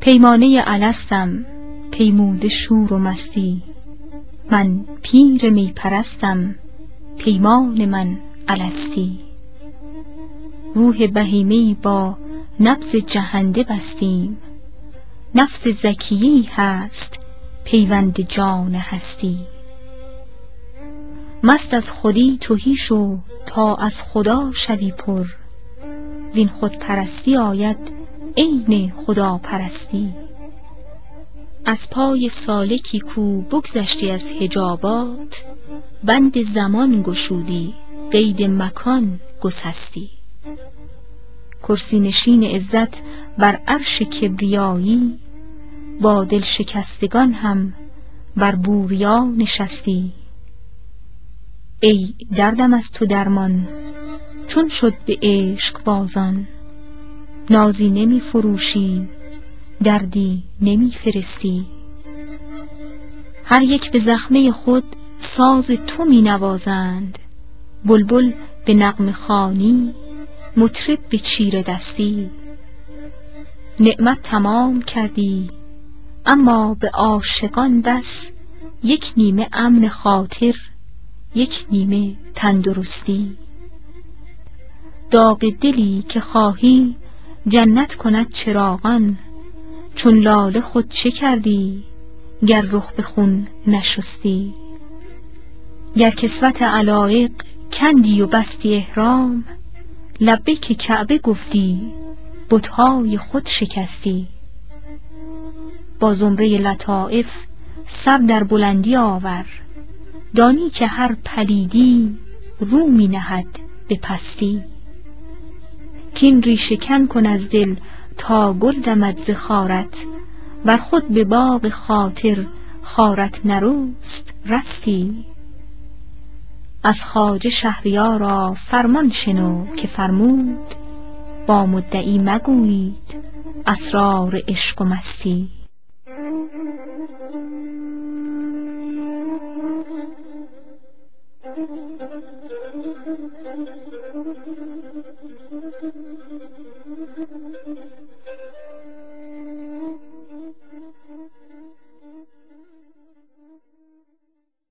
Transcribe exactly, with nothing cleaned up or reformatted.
پیمانه الستم پیموده شور و مستی، من پیر می پرستم پیمان من الستی. روح بهیمه‌ای با نبض جهنده بستیم، نفس زکیه‌ای هست پیوند جان هستی. مست از خودی تهی شو تا از خدا شوی پر، وین خودپرستی آید عین خداپرستی. از پای سالکی کو بگذشتی از حجابات، بند زمان گشودی قید مکان گسستی. کرسی نشین عزت بر عرش کبریایی، با دل شکستگان هم بر بوریا نشستی. ای دردم از تو درمان چون شد به عشق بازان، نازی نمی فروشی دردی نمی فرستی. هر یک به زخمه خود ساز تو می نوازند، بلبل به نغمه خوانی مطرب به چیره دستی. نعمت تمام کردی اما به عاشقان بس، یک نیمه امن خاطر یک نیمه تندرستی. داغ دلی که خواهی جنت کند چراغان، چون لاله خود چه کردی گر رخ به خون نشستی. گر کسوت علایق کندی و بستی احرام، لبیک کعبه گفتی بتهای خود شکستی. با زمره لطایف سر در بلندی آور، دانی که هر پلیدی رو می نهد به پستی. کین ریشه کن کن از دل تا گل دمد ز خارت، ور خود به باغ خاطر خارت نرست رستی. از خواجه شهریارا فرمان شنو که فرمود، با مدعی مگویید اسرار عشق و مستی.